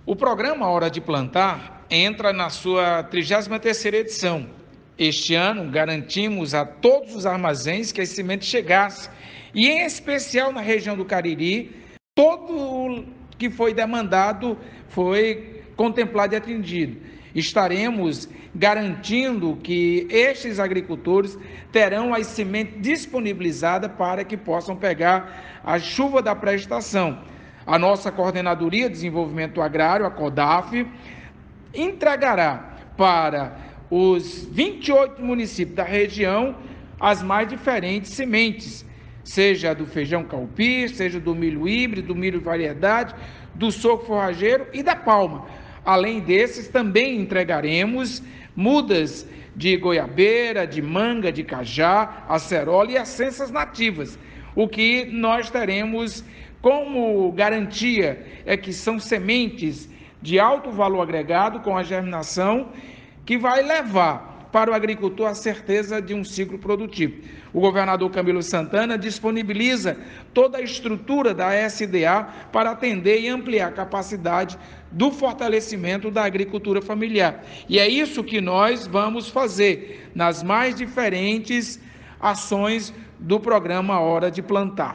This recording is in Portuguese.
O programa Hora de Plantar entra na sua 33ª edição. Este ano, garantimos a todos os armazéns que as sementes chegassem, e em especial na região do Cariri, todo o que foi demandado foi contemplado e atendido. Estaremos garantindo que estes agricultores terão as sementes disponibilizadas para que possam pegar a chuva da pré-estação. A nossa Coordenadoria de Desenvolvimento Agrário, a CODAF, entregará para os 28 municípios da região as mais diferentes sementes, seja do feijão caupir, seja do milho híbrido, do milho variedade, do sorgo forrageiro e da palma. Além desses, também entregaremos mudas de goiabeira, de manga, de cajá, acerola e essências nativas. O que nós teremos como garantia é que são sementes de alto valor agregado com a germinação que vai levar para o agricultor a certeza de um ciclo produtivo. O governador Camilo Santana disponibiliza toda a estrutura da SDA para atender e ampliar a capacidade do fortalecimento da agricultura familiar. E é isso que nós vamos fazer nas mais diferentes ações do programa Hora de Plantar.